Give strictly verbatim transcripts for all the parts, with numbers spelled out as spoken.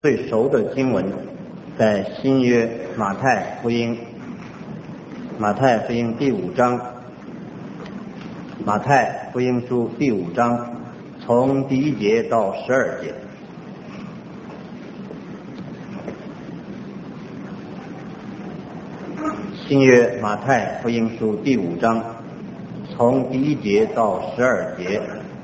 最熟的经文在新约马太福音，马太福音第五章，马太福音书第五章，从第一节到十二节。新约马太福音书第五章，从第一节到十二节。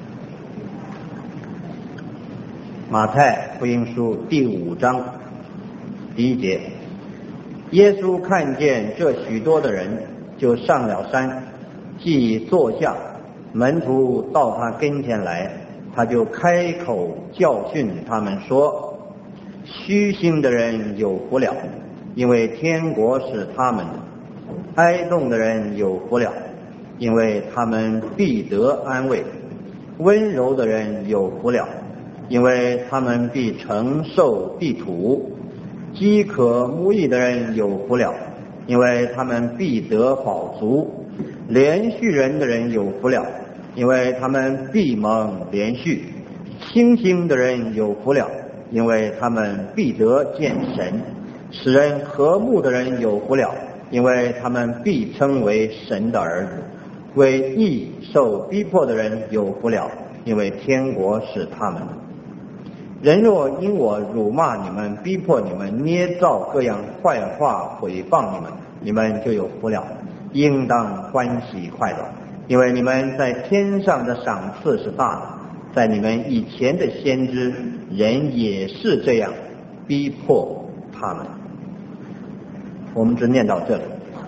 马太福音书第五章第一节，耶稣看见这许多的人，就上了山，既坐下，门徒到他跟前来，他就开口教训他们说：虚心的人有福了，因为天国是他们的；哀痛的人有福了，因为他们必得安慰；温柔的人有福了，因为他们必承受地土；饥渴慕义的人有福了，因为他们必得饱足；连续人的人有福了，因为他们必蒙连续；清心的人有福了，因为他们必得见神；使人和睦的人有福了，因为他们必称为神的儿子；为义受逼迫的人有福了，因为天国是他们的。人若因我辱骂你们，逼迫你们，捏造各样坏话毁谤你们，你们就有福了，应当欢喜快乐，因为你们在天上的赏赐是大的。在你们以前的先知人也是这样逼迫他们。我们只念到这里。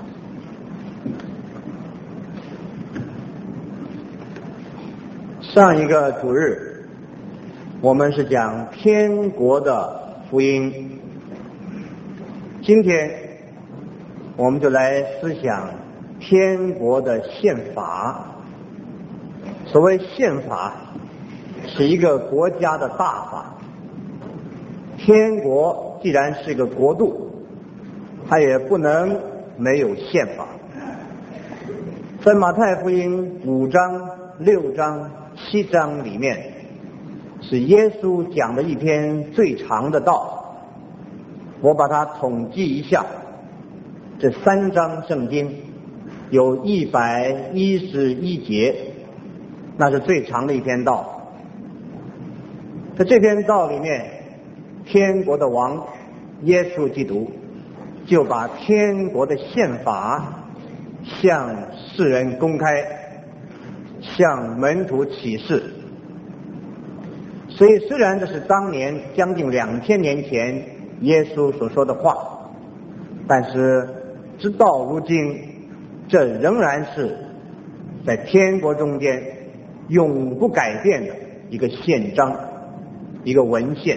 上一个主日我们是讲天国的福音，今天我们就来思想天国的宪法。所谓宪法，是一个国家的大法。天国既然是个国度，它也不能没有宪法。在马太福音五章、六章、七章里面，是耶稣讲的一篇最长的道。我把它统计一下，这三章圣经有一百一十一节，那是最长的一篇道。在这篇道里面，天国的王耶稣基督就把天国的宪法向世人公开，向门徒启示。所以虽然这是当年将近两千年前耶稣所说的话，但是直到如今，这仍然是在天国中间永不改变的一个宪章，一个文献。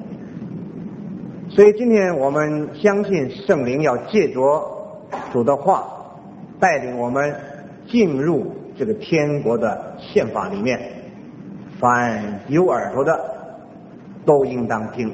所以今天我们相信圣灵要借着主的话带领我们进入这个天国的宪法里面，凡有耳朵的都应当听。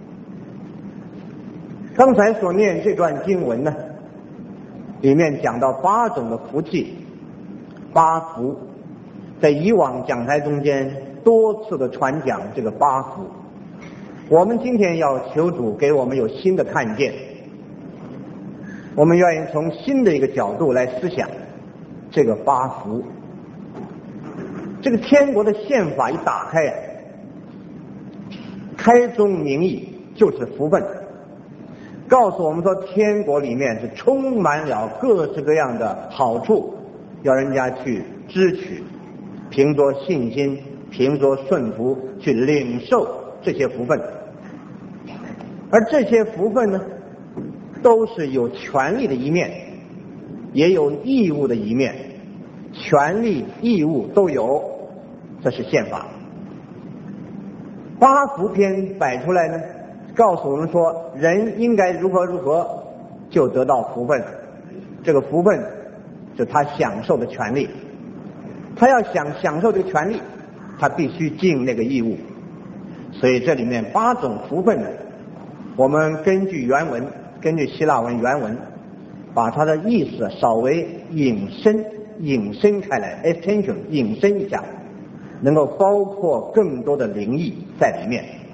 刚才所念这段经文呢，里面讲到八种的福气，八福，在以往讲台中间多次的传讲这个八福。我们今天要求主给我们有新的看见，我们愿意从新的一个角度来思想这个八福。这个天国的宪法一打开，开宗明义就是福分，告诉我们说天国里面是充满了各式各样的好处，要人家去支取，凭着信心，凭着顺服去领受这些福分。而这些福分呢，都是有权利的一面，也有义务的一面，权利义务都有，这是宪法。八福篇摆出来呢，告诉我们说人应该如何如何就得到福分，这个福分是他享受的权利，他要想享受这个权利，他必须尽那个义务。所以这里面八种福分呢，我们根据原文，根据希腊文原文，把它的意思稍微引申引申开来 extension 引申一下，能够包括更多的灵意在里面。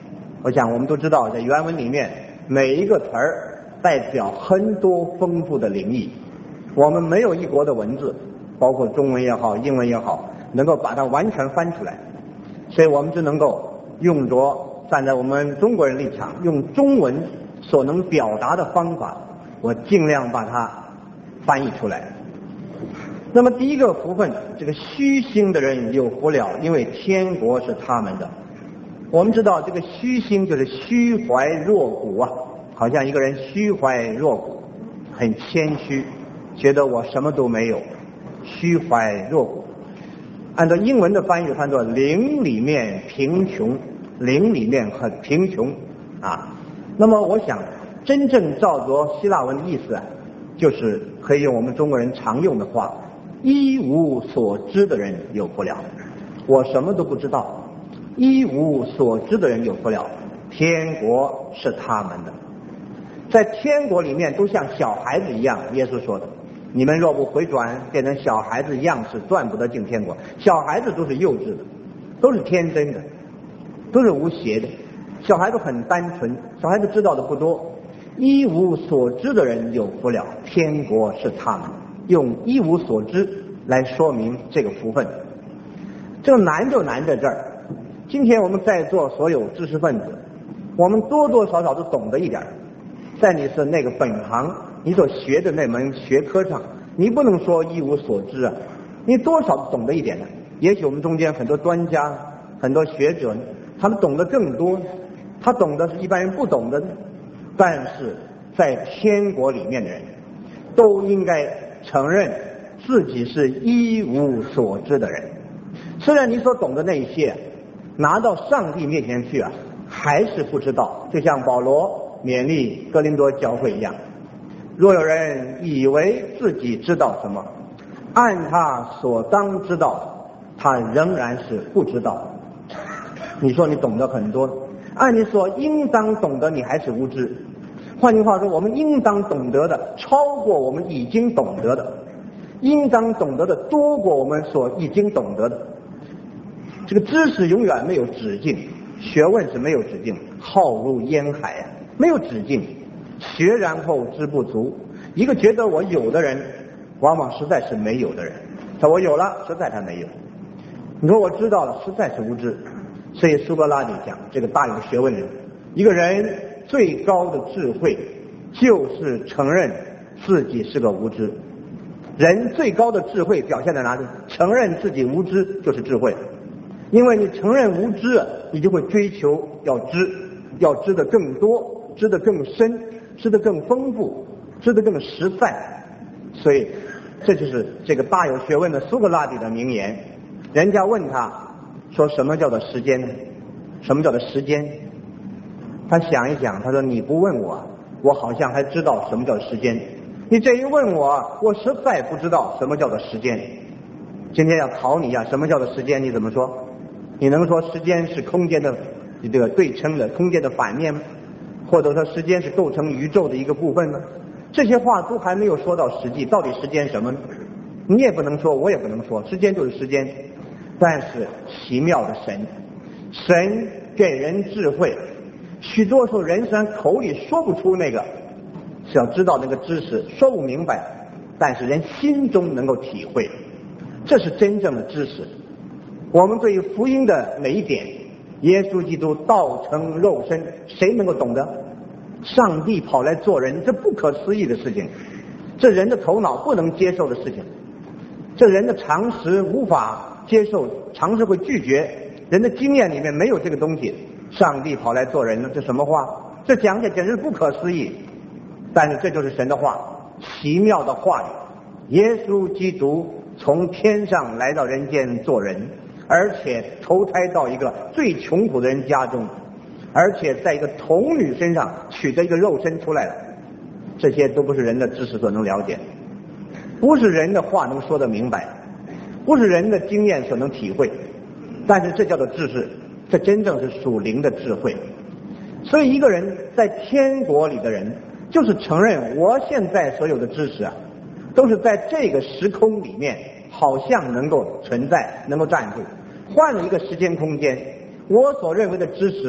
我想我们都知道，在原文里面每一个词儿代表很多丰富的灵意，我们没有一国的文字，包括中文也好英文也好，能够把它完全翻出来，所以我们只能够用着站在我们中国人立场，用中文所能表达的方法，我尽量把它翻译出来。那么第一个福分，这个虚心的人有福了，因为天国是他们的。我们知道这个虚心就是虚怀若谷啊，好像一个人虚怀若谷，很谦虚，觉得我什么都没有，虚怀若谷。按照英文的翻译翻作灵里面贫穷，灵里面很贫穷啊。那么我想真正照着希腊文的意思啊，就是可以用我们中国人常用的话，一无所知的人有福了。我什么都不知道，一无所知的人有福了，天国是他们的。在天国里面都像小孩子一样，耶稣说的，你们若不回转变成小孩子一样，是断不得进天国。小孩子都是幼稚的，都是天真的，都是无邪的，小孩子很单纯，小孩子知道的不多。一无所知的人有福了，天国是他们。用一无所知来说明这个福分，这个难就难在这儿。今天我们在座所有知识分子，我们多多少少都懂得一点，在你是那个本行你所学的那门学科上，你不能说一无所知啊，你多少懂得一点的。也许我们中间很多专家很多学者，他们懂得更多，他懂得是一般人不懂的，但是在天国里面的人都应该承认自己是一无所知的人。虽然你所懂的那一些拿到上帝面前去啊，还是不知道，就像保罗勉励哥林多教会一样，若有人以为自己知道什么，按他所当知道，他仍然是不知道。你说你懂得很多，按你所应当懂得，你还是无知。换句话说，我们应当懂得的超过我们已经懂得的，应当懂得的多过我们所已经懂得的。这个知识永远没有止境，学问是没有止境，浩如烟海啊，没有止境，学然后知不足。一个觉得我有的人，往往实在是没有的人。他我有了，实在他没有。你说我知道了，实在是无知。所以苏格拉底讲，这个大有学问人，一个人最高的智慧就是承认自己是个无知。人最高的智慧表现在哪里？承认自己无知就是智慧。因为你承认无知，你就会追求要知，要知得更多，知得更深，知得更丰富，知得更实在。所以这就是这个大有学问的苏格拉底的名言。人家问他说什么叫做时间呢？什么叫做时间？他想一想，他说你不问我，我好像还知道什么叫时间，你这一问我，我实在不知道什么叫做时间。今天要考你呀，什么叫做时间？你怎么说？你能说时间是空间的这个对称的空间的反面吗？或者说时间是构成宇宙的一个部分吗？这些话都还没有说到实际，到底时间什么呢？你也不能说，我也不能说，时间就是时间。但是奇妙的神，神给人智慧，许多时候人虽然口里说不出那个，是要知道那个知识，说不明白，但是人心中能够体会，这是真正的知识。我们对于福音的每一点，耶稣基督道成肉身，谁能够懂得？上帝跑来做人，这不可思议的事情，这人的头脑不能接受的事情，这人的常识无法接受，常识会拒绝，人的经验里面没有这个东西。上帝跑来做人了，这什么话？这讲起来简直不可思议。但是这就是神的话，奇妙的话语。耶稣基督从天上来到人间做人，而且投胎到一个最穷苦的人家中，而且在一个童女身上取得一个肉身出来了。这些都不是人的知识所能了解，不是人的话能说得明白，不是人的经验所能体会，但是这叫做知识，这真正是属灵的智慧。所以一个人在天国里的人，就是承认我现在所有的知识啊，都是在这个时空里面好像能够存在，能够站住。换了一个时间空间，我所认为的知识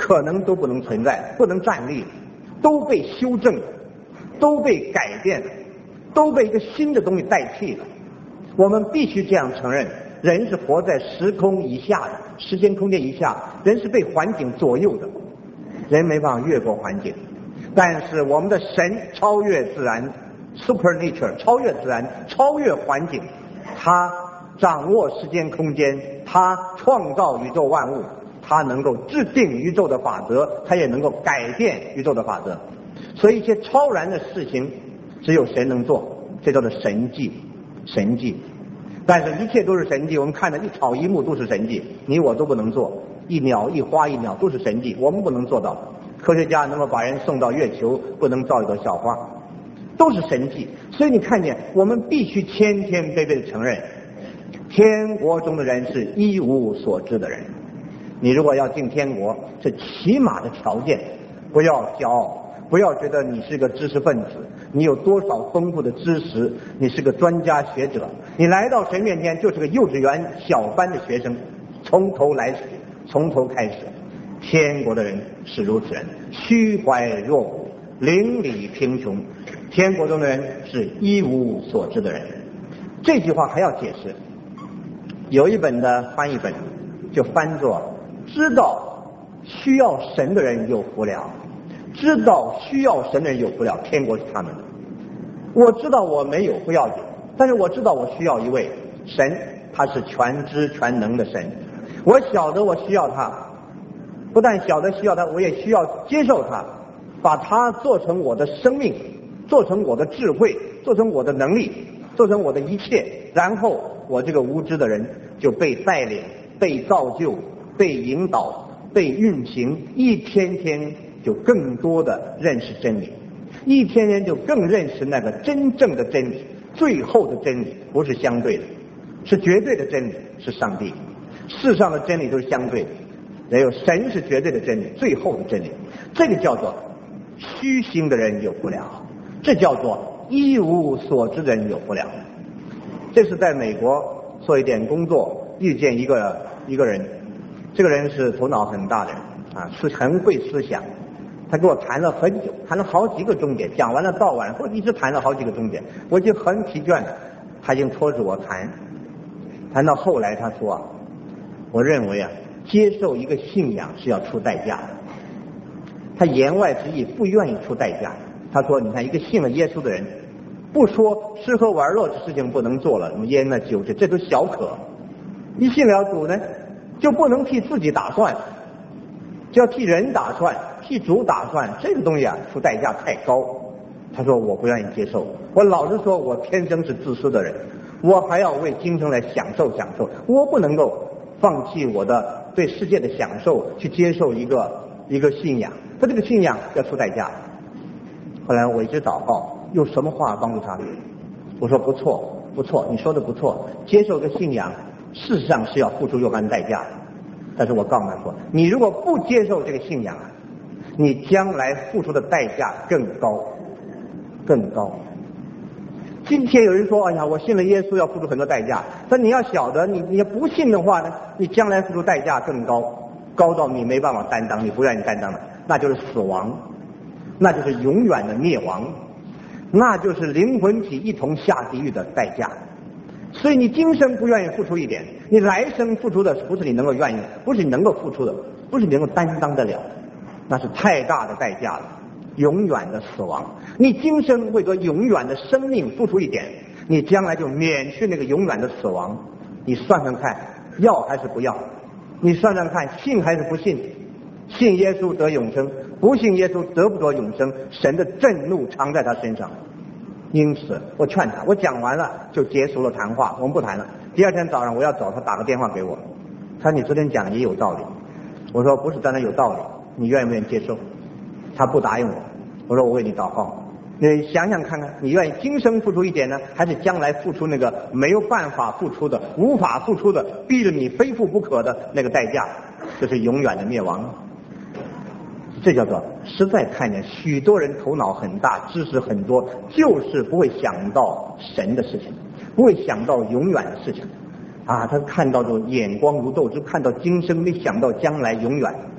可能都不能存在，不能站立，都被修正了，都被改变了，都被一个新的东西代替了。我们必须这样承认，人是活在时空以下的，时间空间以下，人是被环境左右的，人没办法越过环境。但是我们的神超越自然 ，supernature 超越自然，超越环境，他掌握时间空间，他创造宇宙万物，他能够制定宇宙的法则，他也能够改变宇宙的法则。所以一些超然的事情只有神能做，这叫做神迹，神迹。但是一切都是神迹，我们看的一草一木都是神迹，你我都不能做，一鸟一花一鸟都是神迹，我们不能做到。科学家能够把人送到月球，不能造一朵小花，都是神迹。所以你看见，我们必须谦谦卑卑的承认，天国中的人是一无所知的人。你如果要进天国，这起码的条件，不要骄傲，不要觉得你是个知识分子，你有多少丰富的知识，你是个专家学者，你来到神面前就是个幼稚园小班的学生，从头来始，从头开始。天国的人是如此人，虚怀若谷，邻里贫穷。天国中的人是一无所知的人。这句话还要解释，有一本的翻译本就翻作知道需要神的人有福了，知道需要神的人有福了，天国是他们的。我知道我没有不要紧，但是我知道我需要一位神，他是全知全能的神。我晓得我需要他，不但晓得需要他，我也需要接受他，把他做成我的生命，做成我的智慧，做成我的能力，做成我的一切，然后我这个无知的人就被带领，被造就，被引导，被运行，一天天就更多的认识真理，一天天就更认识那个真正的真理，最后的真理不是相对的，是绝对的真理，是上帝。世上的真理都是相对的，也有神是绝对的真理，最后的真理。这个叫做虚心的人有福了，这叫做一无所知的人有福了。这是在美国做一点工作，遇见一个一个人，这个人是头脑很大的人啊，是很会思想。他跟我谈了很久，谈了好几个钟点，讲完了到晚上，一直谈了好几个钟点，我已经很疲倦了，他已经拖着我谈，谈到后来他说啊，我认为啊，接受一个信仰是要出代价的。他言外之意不愿意出代价。他说，你看一个信了耶稣的人，不说吃喝玩乐的事情不能做了，什么烟啊酒这这都小可，一信了主呢，就不能替自己打算，就要替人打算，替主打算，这个东西啊出代价太高。他说我不愿意接受，我老实说，我天生是自私的人，我还要为今生来享受享受，我不能够放弃我的对世界的享受，去接受一个一个信仰，他这个信仰要出代价。后来我一直祷告，用什么话帮助他？我说不错不错，你说的不错，接受个信仰事实上是要付出若干代价的。但是我告诉他说，你如果不接受这个信仰啊，你将来付出的代价更高更高。今天有人说，哎呀，我信了耶稣要付出很多代价，但你要晓得，你你不信的话呢，你将来付出代价更高，高到你没办法担当，你不愿意担当的，那就是死亡，那就是永远的灭亡，那就是灵魂体一同下地狱的代价。所以你今生不愿意付出一点，你来生付出的不是你能够愿意，不是你能够付出的，不是你能够担当得了，那是太大的代价了，永远的死亡。你今生为了永远的生命付出一点，你将来就免去那个永远的死亡。你算算看，要还是不要？你算算看，信还是不信？信耶稣得永生，不信耶稣得不得永生？神的震怒常在他身上。因此我劝他，我讲完了就结束了谈话，我们不谈了。第二天早上我要找他，打个电话给我，他说你昨天讲的也有道理。我说不是单单有道理，你愿不愿意接受？他不答应我。我说我为你祷告，你想想看看，你愿意今生付出一点呢，还是将来付出那个没有办法付出的、无法付出的、逼着你非付不可的那个代价，就是永远的灭亡。这叫做实在看见许多人头脑很大，知识很多，就是不会想到神的事情，不会想到永远的事情啊！他看到的眼光如豆，只看到今生，没想到将来永远。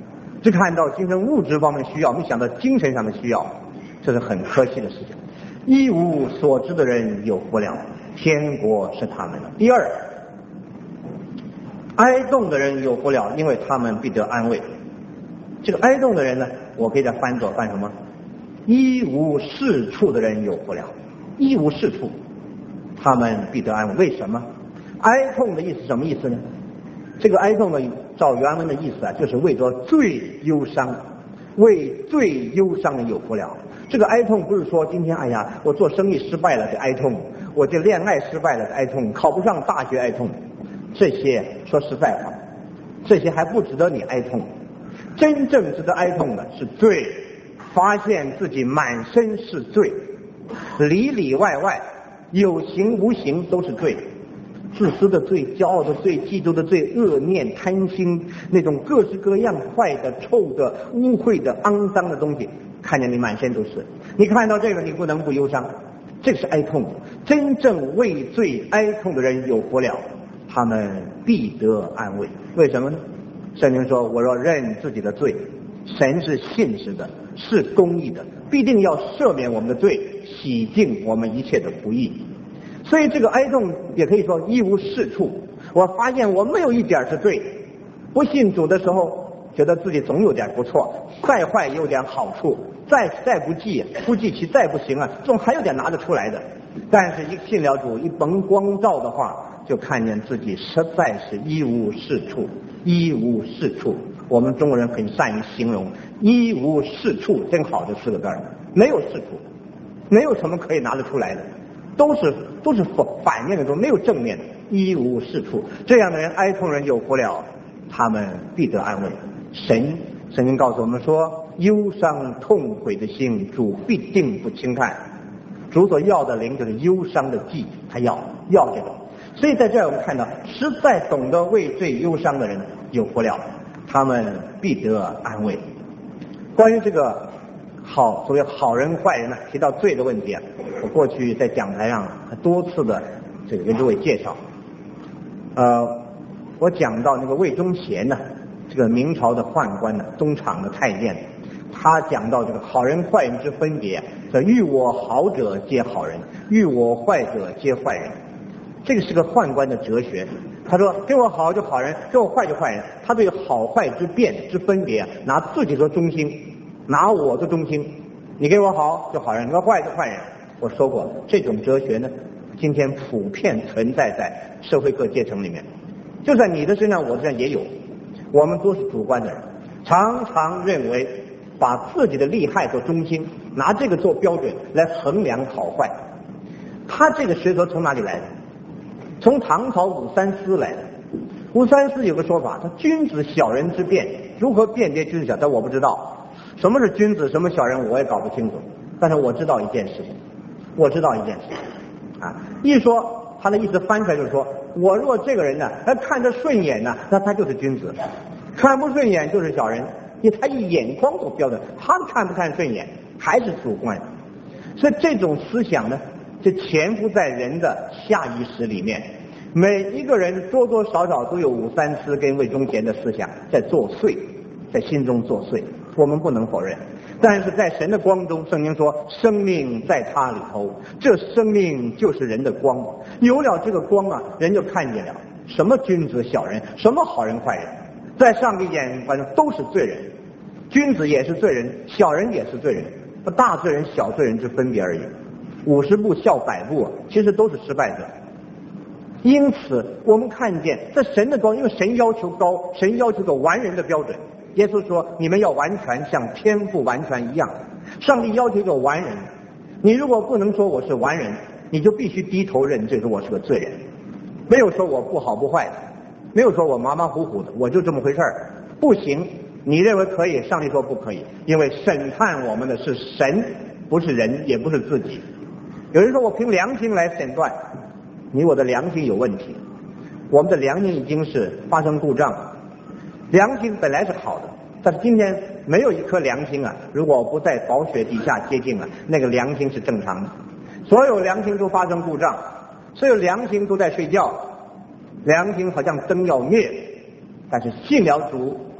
只看到精神物质方面的需要，没想到精神上的需要，这是很可惜的事情。一无所知的人有福了，天国是他们的。第二，哀恸的人有福了，因为他们必得安慰。这个哀恸的人呢，我可以再翻作翻什么？一无是处的人有福了，一无是处，他们必得安慰。为什么？哀痛的意思什么意思呢？这个哀痛的照原文的意思啊，就是为着最忧伤，为最忧伤的有福了。这个哀痛不是说今天哎呀我做生意失败了的哀痛，我这恋爱失败了的哀痛，考不上大学哀痛，这些说实在话，这些还不值得你哀痛。真正值得哀痛的是罪，发现自己满身是罪，里里外外有形无形都是罪，自私的罪，骄傲的罪，嫉妒的罪，恶念贪心，那种各式各样坏的臭的污秽的肮脏的东西，看见你满身都是。你看到这个你不能不忧伤，这个是哀痛。真正为罪哀痛的人有福了，他们必得安慰。为什么呢？圣经说，我若认自己的罪，神是信实的，是公义的，必定要赦免我们的罪，洗净我们一切的不义。所以这个哀痛也可以说一无是处。我发现我没有一点是对，不信主的时候觉得自己总有点不错，再坏也有点好处，再再不济不济其再不行啊，总还有点拿得出来的。但是一信了主，一蒙光照的话，就看见自己实在是一无是处，一无是处。我们中国人很善于形容一无是处，真好这四个字，没有是处，没有什么可以拿得出来的，都是都是反面的，都没有正面的，一无是处。这样的人哀痛人有福了，他们必得安慰。神圣经告诉我们说，忧伤痛悔的心主必定不轻看，主所要的灵就是忧伤的祭，他要要这个。所以在这儿我们看到，实在懂得为罪忧伤的人有福了，他们必得安慰。关于这个好所谓好人坏人呢，提到罪的问题啊，我过去在讲台上多次的这个跟诸位介绍。呃，我讲到那个魏忠贤呢，这个明朝的宦官呢，东厂的太监，他讲到这个好人坏人之分别，叫欲我好者皆好人，欲我坏者皆坏人。这个是个宦官的哲学。他说跟我好就好人，跟我坏就坏人。他对好坏之辨之分别，拿自己做中心，拿我做中心。你跟我好就好人，你跟我坏就坏人。我说过，这种哲学呢，今天普遍存在在社会各阶层里面，就在你的身上我身上也有。我们都是主观的人，常常认为把自己的利害做中心，拿这个做标准来衡量好坏。他这个学说从哪里来的？从唐朝武三思来的。武三思有个说法，他君子小人之辨，如何辨别君子小？但我不知道什么是君子，什么小人，我也搞不清楚。但是我知道一件事情，我知道一件事啊。一说他的意思翻出来就是说，我若这个人呢，他看着顺眼呢，那他就是君子；看不顺眼就是小人。因为他以眼光做标准，他看不看顺眼还是主观。所以这种思想呢，就潜伏在人的下意识里面。每一个人多多少少都有武三思跟魏忠贤的思想在作祟，在心中作祟，我们不能否认。但是在神的光中，圣经说生命在他里头，这生命就是人的光。有了这个光啊，人就看见了什么君子小人，什么好人坏人，在上帝眼反正都是罪人。君子也是罪人，小人也是罪人，不大罪人小罪人之分别而已。五十步笑百步，其实都是失败者。因此我们看见在神的光，因为神要求高，神要求个完人的标准。耶稣说你们要完全像天父完全一样。上帝要求一个完人，你如果不能说我是完人，你就必须低头认罪，说我是个罪人。没有说我不好不坏的，没有说我马马虎虎的，我就这么回事儿，不行。你认为可以，上帝说不可以，因为审判我们的是神，不是人，也不是自己。有人说我凭良心来审断，你我的良心有问题，我们的良心已经是发生故障。良心本来是好的，但是今天没有一颗良心啊，如果不在宝血底下接近啊，那个良心是正常的。所有良心都发生故障，所有良心都在睡觉，良心好像灯要灭。但是信了主，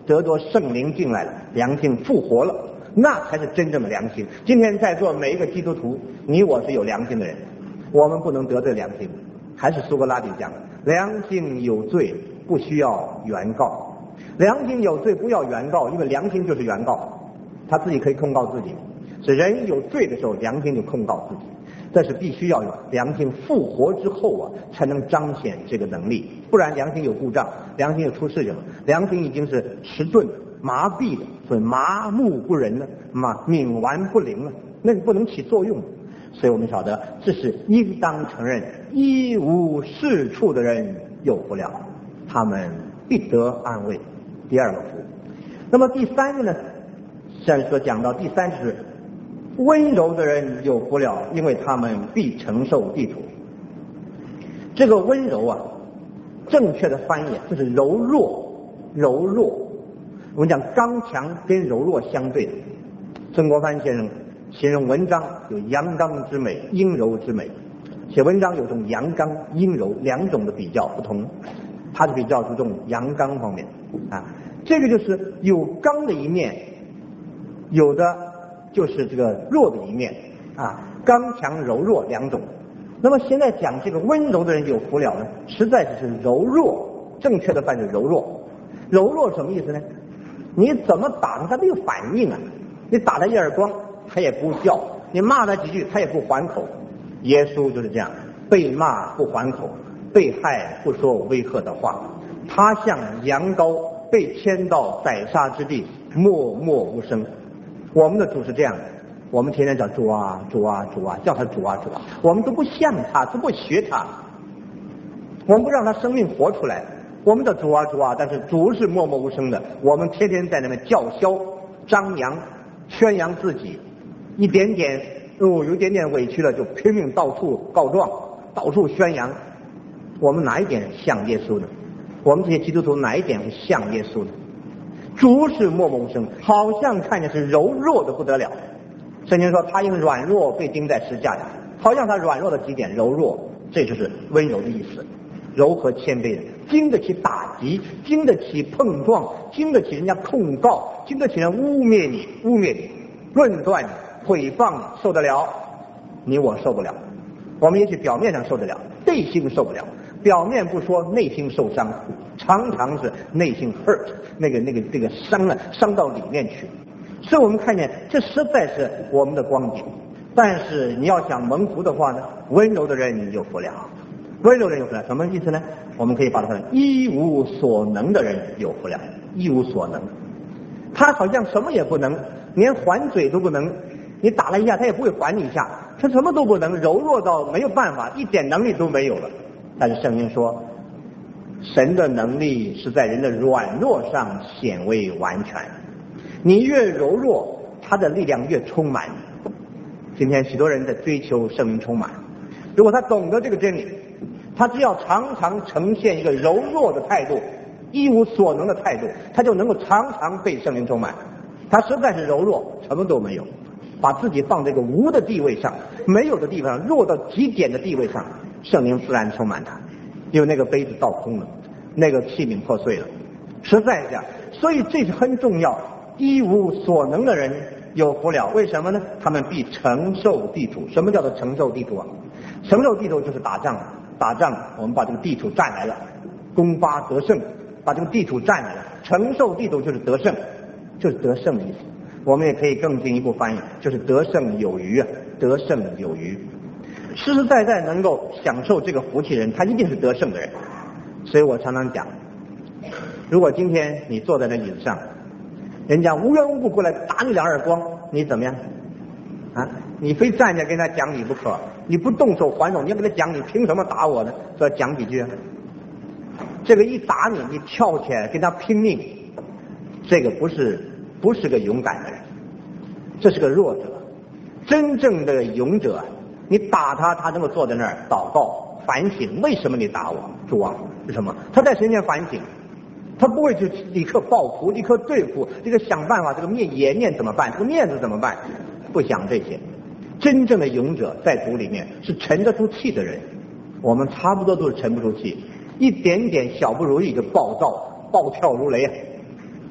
得着圣灵进来了，良心复活了，那才是真正的良心。今天在座每一个基督徒，你我是有良心的人，我们不能得罪良心。还是苏格拉底讲的，良心有罪不需要原告，良心有罪不要原告，因为良心就是原告，他自己可以控告自己。是人有罪的时候，良心就控告自己，这是必须要有良心复活之后啊，才能彰显这个能力，不然良心有故障，良心有出事情了，良心已经是迟钝麻痹的，所以麻木不仁了，嘛冥顽不灵了，那个不能起作用。所以我们晓得，这是应当承认，一无是处的人有福了，他们必得安慰。第二个福。那么第三个呢，像所讲到第三是温柔的人有福了，因为他们必承受地土。这个温柔啊，正确的翻译就是柔弱，柔弱。我们讲刚强跟柔弱相对的，曾国藩先生形容文章有阳刚之美，阴柔之美。写文章有种阳刚阴柔两种的比较不同，他是比较注重阳刚方面啊，这个就是有刚的一面，有的就是这个弱的一面啊，刚强柔弱两种。那么现在讲这个温柔的人有福了呢，实在是柔弱，正确的翻译是柔弱。柔弱什么意思呢？你怎么打他，他没有反应啊！你打他一耳光，他也不叫；你骂他几句，他也不还口。耶稣就是这样，被骂不还口，被害不说威吓的话。他像羊羔被牵到宰杀之地，默默无声。我们的主是这样的，我们天天叫主啊主啊主啊，叫他主啊主啊，我们都不像他，都不学他，我们不让他生命活出来。我们的主啊主啊，但是主是默默无声的，我们天天在那边叫嚣张扬宣扬自己，一点点哦有点点委屈了就拼命到处告状，到处宣扬。我们哪一点像耶稣呢？我们这些基督徒哪一点是像耶稣呢？主是默默无声，好像看见是柔弱的不得了。圣经说他因软弱被钉在十字架上，好像他软弱的极点柔弱，这就是温柔的意思。柔和谦卑的，经得起打击，经得起碰撞，经得起人家控告，经得起人污蔑你污蔑你论断你诽谤你，受得了，你我受不了。我们也许表面上受得了，内心受不了。表面不说，内心受伤，常常是内心 hurt， 那个那个这个伤了，伤到里面去。所以我们看见这实在是我们的光景。但是你要想蒙福的话呢，温柔的人有福了。温柔人有福了，什么意思呢？我们可以把它说一无所能的人有福了。一无所能，他好像什么也不能，连还嘴都不能，你打了一下他也不会还你一下，他什么都不能，柔弱到没有办法，一点能力都没有了。但是圣经说，神的能力是在人的软弱上显为完全，你越柔弱，他的力量越充满。今天许多人在追求圣灵充满，如果他懂得这个真理，他只要常常呈现一个柔弱的态度，一无所能的态度，他就能够常常被圣灵充满。他实在是柔弱，什么都没有，把自己放在一个无的地位上，没有的地方，弱到极点的地位上，圣灵自然充满他，因为那个杯子倒空了，那个器皿破碎了，实在是这样。所以这是很重要，一无所能的人有福了。为什么呢？他们必承受地土。什么叫做承受地土啊？承受地土就是打仗，打仗我们把这个地土占来了，攻发得胜，把这个地土占来了。承受地土就是得胜，就是得胜的意思。我们也可以更进一步翻译，就是得胜有余啊，得胜有余。实实在在能够享受这个福气人，他一定是得胜的人。所以我常常讲，如果今天你坐在那椅子上，人家无缘无故过来打你两耳光，你怎么样啊？你非站着跟他讲理不可，你不动手还手，你要跟他讲你凭什么打我呢？说讲几句啊？这个一打你，你跳起来跟他拼命，这个不是不是个勇敢的人，这是个弱者。真正的勇者，你打他，他能够坐在那儿祷告反省，为什么你打我？主啊，是什么？他在神前反省，他不会去立刻报复，立刻对付，这个想办法，这个面颜面怎么办？这个面子怎么办？不想这些。真正的勇者在主里面是沉得出气的人，我们差不多都是沉不出气，一点点小不如意就暴躁暴跳如雷，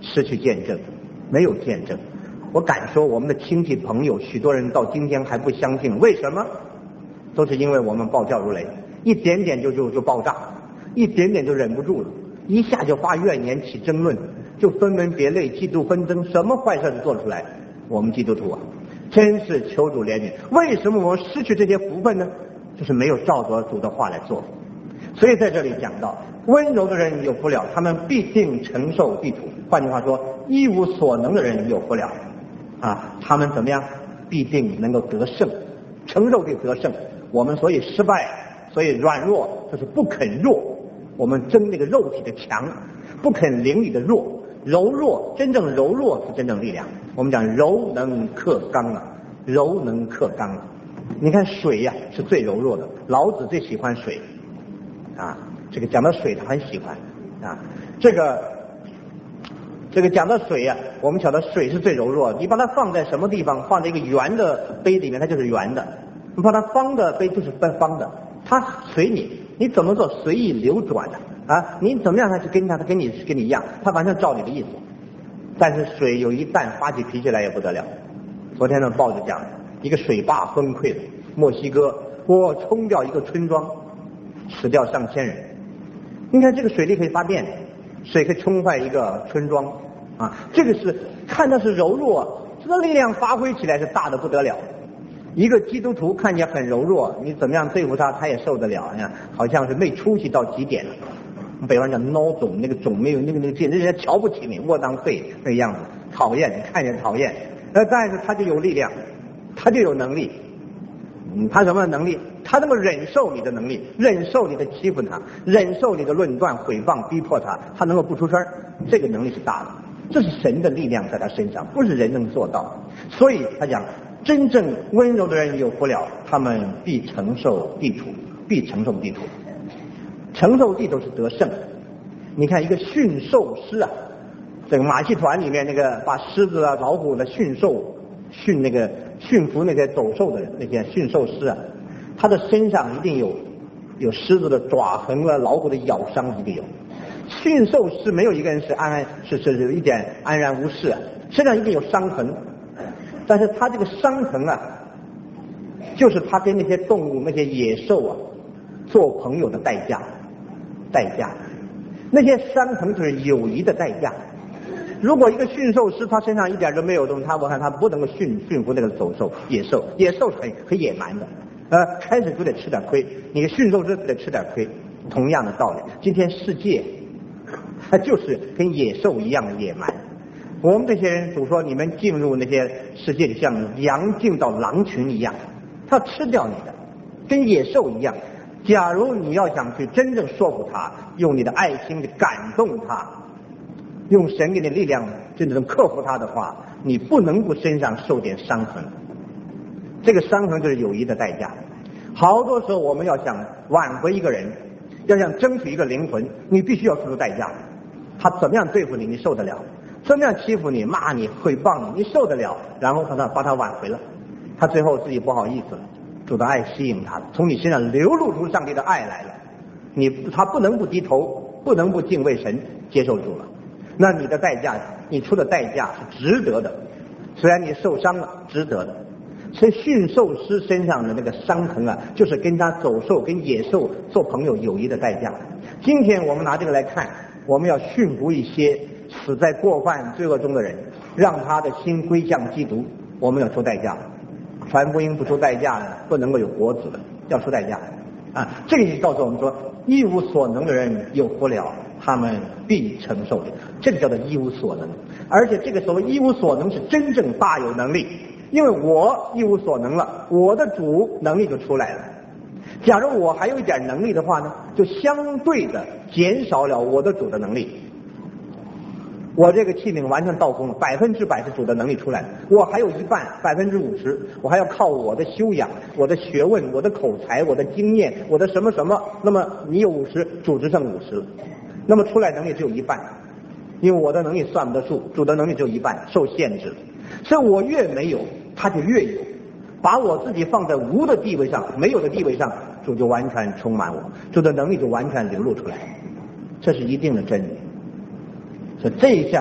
失去见证，没有见证。我敢说我们的亲戚朋友许多人到今天还不相信，为什么？都是因为我们暴跳如雷，一点点就就就爆炸，一点点就忍不住了，一下就发怨言起争论，就分门别类嫉妒纷争，什么坏事都做出来。我们基督徒啊，真是求主怜悯。为什么我们失去这些福分呢？就是没有照着主的话来做。所以在这里讲到，温柔的人有福了，他们必定承受地土。换句话说，一无所能的人有福了啊，他们怎么样？必定能够得胜，承受地得胜。我们所以失败，所以软弱，就是不肯弱。我们争那个肉体的强，不肯灵里的弱。柔弱，真正柔弱是真正力量。我们讲柔能克刚啊，柔能克刚啊。你看水呀、啊、是最柔弱的，老子最喜欢水啊。这个讲到水他很喜欢啊。这个这个讲到水呀、啊，我们晓得水是最柔弱的。你把它放在什么地方？放在一个圆的杯里面，它就是圆的；你把它方的杯就是方的，它随你，你怎么做随意流转的啊？你怎么样它就跟它，它跟你跟你一样，它完全照你的意思。但是水有一旦发起脾气来也不得了。昨天的报纸讲，一个水坝崩溃了，墨西哥我冲掉一个村庄，死掉上千人。你看这个水力可以发电，水可以冲坏一个村庄啊！这个是看到是柔弱，这个力量发挥起来是大的不得了。一个基督徒看起来很柔弱，你怎么样对付他，他也受得了呀，好像是没出息到极点了。北方讲孬种，那个种没有那个那个劲，人家瞧不起你，窝囊废那个样子，讨厌，看着讨厌。呃，但是他就有力量，他就有能力。嗯，他什么能力？他能够忍受你的能力，忍受你的欺负他，忍受你的论断、诽谤、逼迫他，他能够不出声，这个能力是大的。这是神的力量在他身上，不是人能做到。所以他讲，真正温柔的人有福了，他们必承受地土，必承受地土。承受地土是得胜。你看一个驯兽师啊，这个马戏团里面那个把狮子啊、老虎的驯兽驯那个驯服那些走兽的那些驯兽师啊，他的身上一定有有狮子的爪痕啊，老虎的咬伤一定有。驯兽师没有一个人是安安是是是一点安然无事啊，身上一定有伤痕。但是他这个伤痕啊，就是他跟那些动物、那些野兽啊做朋友的代价，代价。那些伤痕就是友谊的代价。如果一个驯兽师他身上一点都没有东西，他我看他不能够驯驯服那个走兽、野兽，野兽很很野蛮的，呃，开始就得吃点亏，你的驯兽师得吃点亏。同样的道理，今天世界它就是跟野兽一样的野蛮。我们这些人总说你们进入那些世界里像羊进到狼群一样，他要吃掉你的，跟野兽一样。假如你要想去真正说服他，用你的爱心去感动他，用神给你的力量真正克服他的话，你不能不身上受点伤痕。这个伤痕就是友谊的代价。好多时候我们要想挽回一个人，要想争取一个灵魂，你必须要付出代价。他怎么样对付你，你受得了；怎么样欺负你、骂你、诽谤你，你受得了。然后他把他挽回了，他最后自己不好意思了，主的爱吸引他了，从你身上流露出上帝的爱来了。你他不能不低头，不能不敬畏神，接受主了。那你的代价，你出的代价是值得的，虽然你受伤了，值得的。所以驯兽师身上的那个伤痕啊，就是跟他走兽、跟野兽做朋友友谊的代价。今天我们拿这个来看，我们要驯服一些死在过犯罪恶中的人，让他的心归向基督，我们要出代价。传福音不出代价呢，不能够有果子的，要出代价啊！这个就告诉我们说，一无所能的人有福了，他们必承受的。这个叫做一无所能，而且这个所谓一无所能是真正大有能力，因为我一无所能了，我的主能力就出来了。假如我还有一点能力的话呢，就相对的减少了我的主的能力。我这个器皿完全倒空了，百分之百是主的能力出来了，我还有一半百分之五十，我还要靠我的修养、我的学问、我的口才、我的经验、我的什么什么。那么你有五十，主只剩五十了，那么出来能力只有一半，因为我的能力算不得数，主的能力只有一半，受限制了。所以我越没有，他就越有。把我自己放在无的地位上、没有的地位上，主就完全充满我，主的能力就完全流露出来，这是一定的真理。所以这一项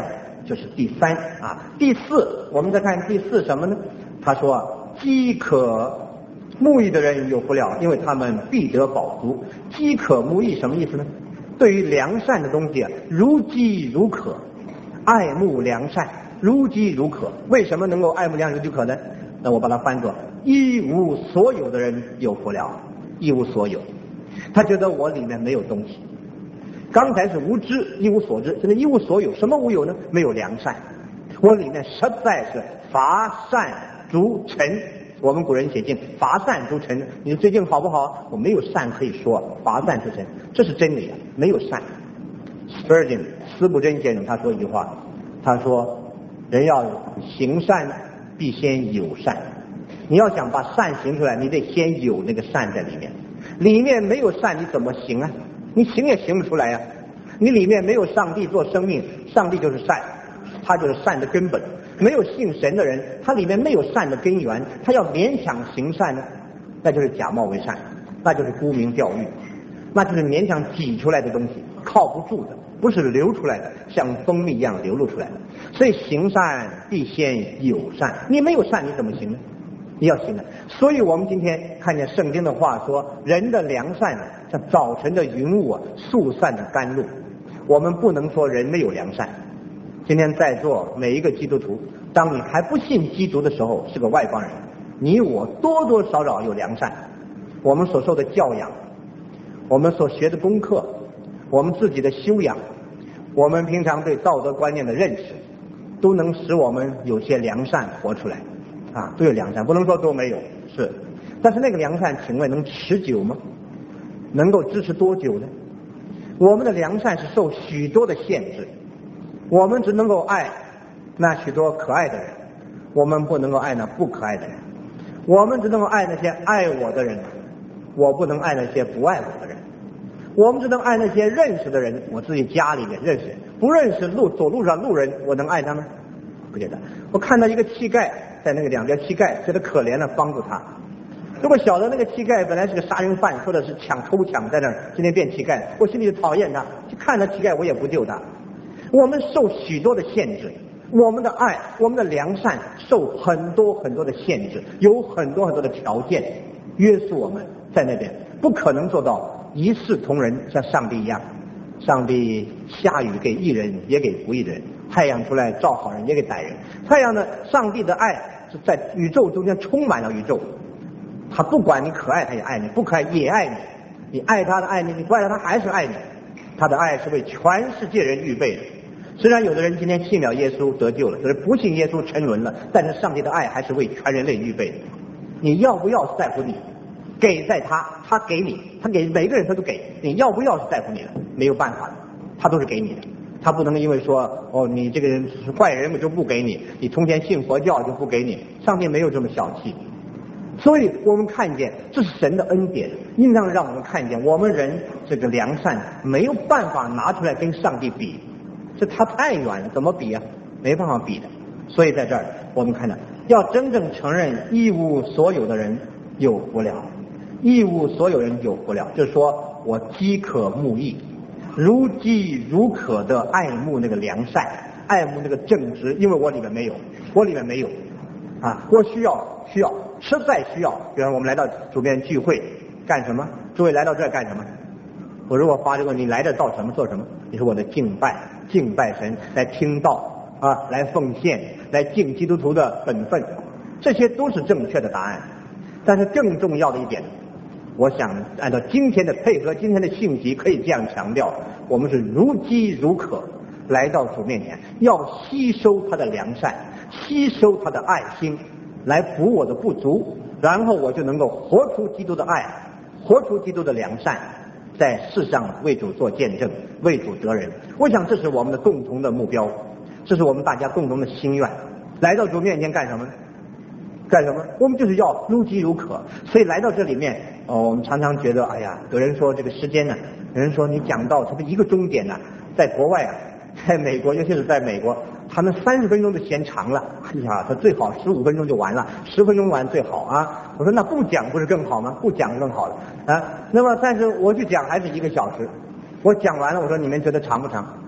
这是第三啊。第四，我们再看第四什么呢？他说饥渴慕义的人有福了，因为他们必得饱足。饥渴慕义什么意思呢？对于良善的东西啊，如饥如渴，爱慕良善，如饥如渴。为什么能够爱慕良善如饥如渴呢？那我把它翻作一无所有的人有福了。一无所有，他觉得我里面没有东西。刚才是无知，一无所知，现在一无所有。什么无有呢？没有良善，我里面实在是乏善足陈。我们古人写信，乏善足陈。你最近好不好？我没有善可以说，乏善足陈，这是真理啊，没有善。Spurgeon 司布真先生他说一句话，他说人要行善必先有善。你要想把善行出来，你得先有那个善在里面。里面没有善，你怎么行啊？你行也行不出来呀、啊。你里面没有上帝做生命，上帝就是善，他就是善的根本。没有信神的人，他里面没有善的根源，他要勉强行善呢，那就是假冒为善，那就是沽名钓誉，那就是勉强挤出来的东西，靠不住的，不是流出来的，像蜂蜜一样流露出来的。所以行善必先有善，你没有善你怎么行呢？你要行的。所以我们今天看见圣经的话说，人的良善像早晨的云雾啊，速散的甘露。我们不能说人没有良善。今天在座每一个基督徒，当你还不信基督的时候，是个外邦人，你我多多少少有良善。我们所受的教养，我们所学的功课，我们自己的修养，我们平常对道德观念的认识，都能使我们有些良善活出来啊，都有良善，不能说都没有，是。但是那个良善，请问能持久吗？能够支持多久呢？我们的良善是受许多的限制，我们只能够爱那许多可爱的人，我们不能够爱那不可爱的人。我们只能够爱那些爱我的人，我不能爱那些不爱我的人。我们只能爱那些认识的人，我自己家里面认识，不认识路走路上路人，我能爱他们？不觉得。我看到一个乞丐，在那个两边乞丐觉得可怜了，帮助他。如果晓得那个乞丐本来是个杀人犯，或者是抢偷抢在那儿，今天变乞丐，我心里就讨厌他，就看他乞丐我也不救他。我们受许多的限制，我们的爱，我们的良善受很多很多的限制，有很多很多的条件约束我们在那边，不可能做到一视同仁，像上帝一样。上帝下雨给义人也给不义人，太阳出来照好人也给歹人。太阳呢，上帝的爱是在宇宙中间充满了宇宙，他不管你可爱他也爱你，不可爱也爱你，你爱他的爱你，你不爱他他还是爱你。他的爱是为全世界人预备的。虽然有的人今天信了耶稣得救了，可是不信耶稣沉沦了，但是上帝的爱还是为全人类预备的。你要不要在乎你，给在他，他给你，他给每个人他都给，你要不要是在乎你的，没有办法的，他都是给你的。他不能因为说哦你这个人是坏人我就不给你，你从前信佛教就不给你，上帝没有这么小气。所以我们看见这是神的恩典，应当让我们看见我们人这个良善没有办法拿出来跟上帝比，这他太远了，怎么比啊？没办法比的。所以在这儿我们看到，要真正承认一无所有的人有福了，一无所有人有福了，就是说我饥渴慕义，如饥如渴的爱慕那个良善，爱慕那个正直，因为我里面没有，我里面没有啊，我需要需要实在需要。比方我们来到主边聚会干什么？诸位来到这儿干什么？我如果发这个你来这到什么做什么？你说我的敬拜，敬拜神，来听道啊，来奉献，来尽基督徒的本分，这些都是正确的答案。但是更重要的一点，我想按照今天的配合今天的信息可以这样强调，我们是如饥如渴来到主面前，要吸收他的良善，吸收他的爱心，来补我的不足，然后我就能够活出基督的爱，活出基督的良善，在世上为主做见证，为主得人。我想这是我们的共同的目标，这是我们大家共同的心愿。来到主面前干什么？干什么？我们就是要如饥如渴。所以来到这里面，哦，我们常常觉得，哎呀，有人说这个时间呢，有人说你讲到它的一个终点呢，在国外啊，在美国，尤其是在美国，他们三十分钟都嫌长了。哎呀，他最好十五分钟就完了，十分钟完最好啊。我说那不讲不是更好吗？不讲更好了啊。那么但是我去讲还是一个小时，我讲完了，我说你们觉得长不长？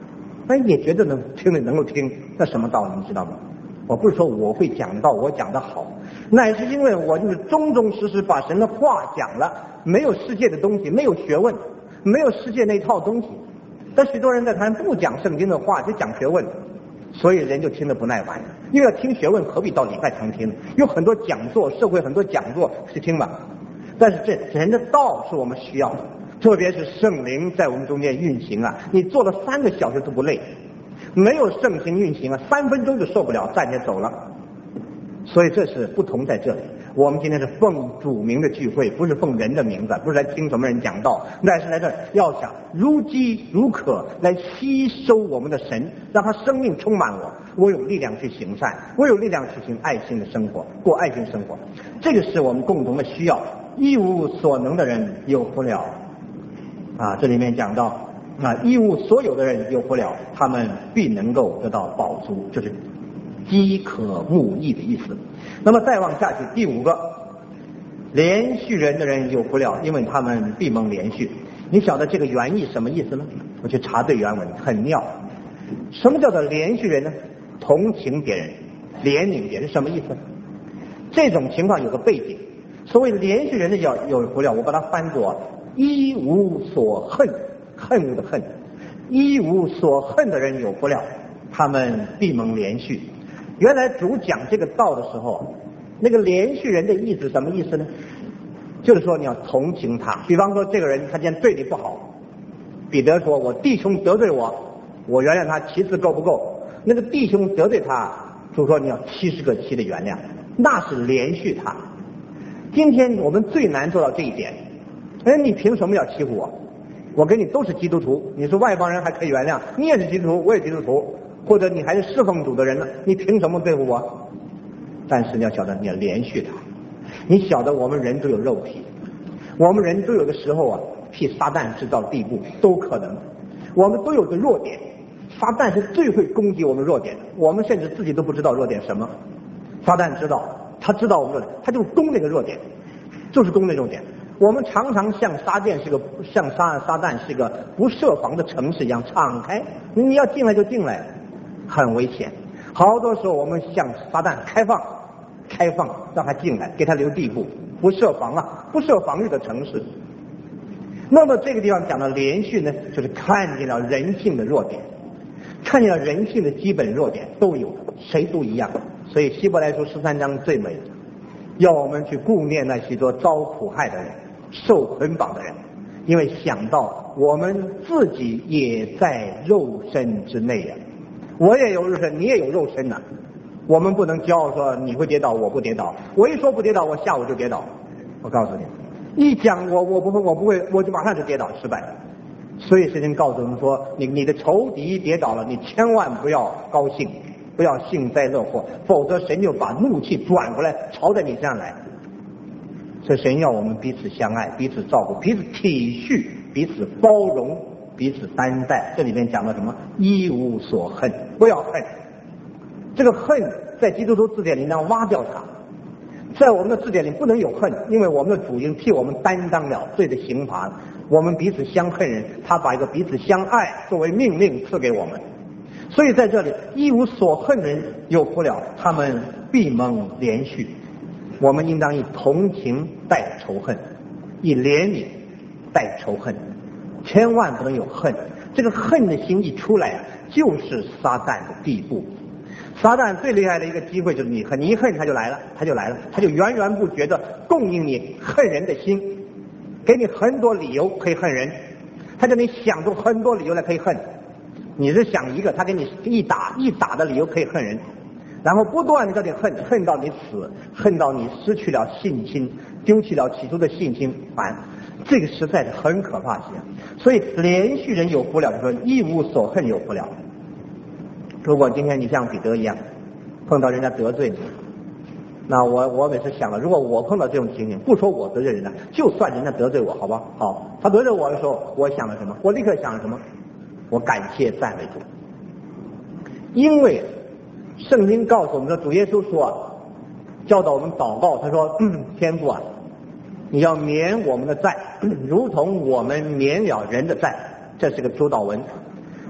哎，也觉得能听得能够听，那什么道理你知道吗？我不是说我会讲道，我讲得好，乃是因为我就是忠忠实实把神的话讲了，没有世界的东西，没有学问，没有世界那套东西。但许多人在谈不讲圣经的话，就讲学问，所以人就听得不耐烦。因为要听学问，何必到礼拜堂听？有很多讲座，社会很多讲座去听吧。但是这神的道是我们需要的，特别是圣灵在我们中间运行啊，你坐了三个小时都不累。没有圣灵运行啊，三分钟就受不了，站起走了。所以这是不同在这里。我们今天是奉主名的聚会，不是奉人的名字，不是来听什么人讲道，乃是来这要想如饥如渴来吸收我们的神，让他生命充满我，我有力量去行善，我有力量去行爱心的生活，过爱心生活。这个是我们共同的需要。一无所能的人有福了啊！这里面讲到啊，一无所有的人有福了，他们必能够得到饱足，就是饥渴慕义的意思。那么再往下去，第五个，连续人的人有福了，因为他们必蒙连续。你晓得这个原意什么意思呢？我去查对原文，很妙。什么叫做连续人呢？同情别人，怜悯别人，什么意思？这种情况有个背景。所谓连续人的有有福了，我把它翻作一无所恨，恨恶的恨，一无所恨的人有福了，他们必蒙连续。原来主讲这个道的时候，那个连续人的意思什么意思呢？就是说你要同情他。比方说这个人他今天对你不好，彼得说我弟兄得罪我，我原谅他七次够不够？那个弟兄得罪他，主说你要七十个七的原谅，那是连续他。今天我们最难做到这一点。哎，你凭什么要欺负我？我跟你都是基督徒，你是外邦人还可以原谅，你也是基督徒，我也基督徒，或者你还是侍奉主的人呢，你凭什么对付我？但是你要晓得，你要连续他。你晓得我们人都有肉体，我们人都有的时候啊，替撒旦制造地步都可能，我们都有个弱点，撒旦是最会攻击我们弱点的，我们甚至自己都不知道弱点什么，撒旦知道，他知道我们弱点，他就攻那个弱点，就是攻那个弱点。我们常常像撒旦是个像撒撒旦是个不设防的城市一样敞开，你要进来就进来，很危险。好多时候我们向撒旦开放，开放让他进来，给他留地步，不设防啊，不设防御的城市。那么这个地方讲到连续呢，就是看见了人性的弱点，看见了人性的基本弱点都有，谁都一样。所以希伯来书十三章最美，要我们去顾念那许多遭苦害的人，受捆绑的人，因为想到我们自己也在肉身之内啊，我也有肉身，你也有肉身呐、啊。我们不能骄傲说你会跌倒，我不跌倒。我一说不跌倒，我下午就跌倒。我告诉你，一讲我我不会我不会，我就马上就跌倒失败。所以圣经告诉我们说，你你的仇敌跌倒了，你千万不要高兴，不要幸灾乐祸，否则神就把怒气转过来朝在你身上来。所以神要我们彼此相爱，彼此照顾，彼此体恤，彼此包容，彼此担待。这里面讲到什么？一无所恨，不要恨。这个恨在基督徒字典里呢挖掉它，在我们的字典里不能有恨，因为我们的主已经替我们担当了罪的刑罚。我们彼此相恨人，他把一个彼此相爱作为命令赐给我们。所以在这里，一无所恨人有福了，他们必蒙连续。我们应当以同情代仇恨，以怜悯代仇恨，千万不能有恨。这个恨的心一出来啊，就是撒旦的地步。撒旦最厉害的一个机会就是你恨，你一恨他就来了，他就来了，他就源源不绝的供应你恨人的心，给你很多理由可以恨人，他叫你想出很多理由来可以恨。你是想一个，他给你一打一打的理由可以恨人，然后不断的叫你恨，恨到你死，恨到你失去了信心，丢弃了起初的信心，完，这个实在是很可怕些。所以连续人有福了，就说一无所恨有福了。如果今天你像彼得一样碰到人家得罪你，那我我每次想了，如果我碰到这种情形，不说我得罪人了，就算人家得罪我，好吧，好，他得罪我的时候，我想了什么？我立刻想了什么？我感谢赞美主，因为圣经告诉我们说，主耶稣说啊，教导我们祷告，他说、嗯、天父啊，你要免我们的债，如同我们免了人的债，这是个主祷文。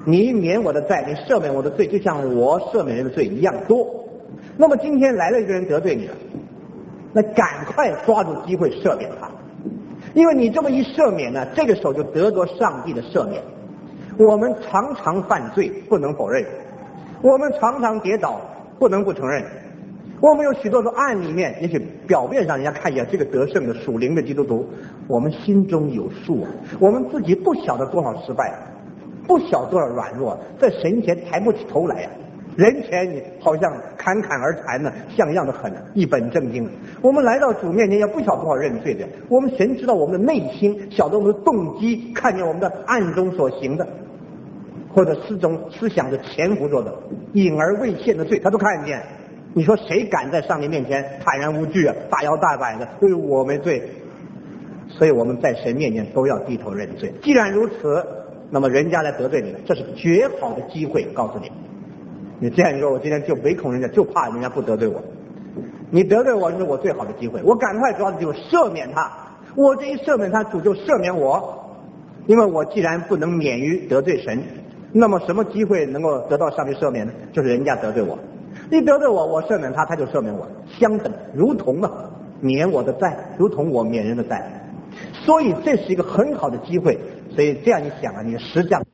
你免我的债，你赦免我的罪，就像我赦免人的罪一样多。那么今天来了一个人得罪你了，那赶快抓住机会赦免他，因为你这么一赦免呢，这个时候就得着上帝的赦免。我们常常犯罪，不能否认；我们常常跌倒，不能不承认。我们有许多的暗里面，也许表面上人家看见这个得胜的属灵的基督徒，我们心中有数啊，我们自己不晓得多少失败，不晓得多少软弱，在神前抬不起头来呀、啊。人前你好像侃侃而谈呢，像样的很，一本正经。我们来到主面前，也不晓得多少认罪的。我们神知道我们的内心，晓得我们的动机，看见我们的暗中所行的，或者思中思想的潜伏着的隐而未现的罪，他都看见。你说谁敢在上帝面前坦然无惧啊，大摇大摆的为我没罪？所以我们在神面前都要低头认罪。既然如此，那么人家来得罪你了，这是绝好的机会。告诉你，你这样一说，我今天就唯恐人家，就怕人家不得罪我。你得罪我，是我最好的机会，我赶快抓住机会赦免他。我这一赦免他，主就赦免我。因为我既然不能免于得罪神，那么什么机会能够得到上帝赦免呢？就是人家得罪我，你得罪我，我赦免他，他就赦免我，相等，如同啊免我的债，如同我免人的债。所以这是一个很好的机会。所以这样一想啊，你实际上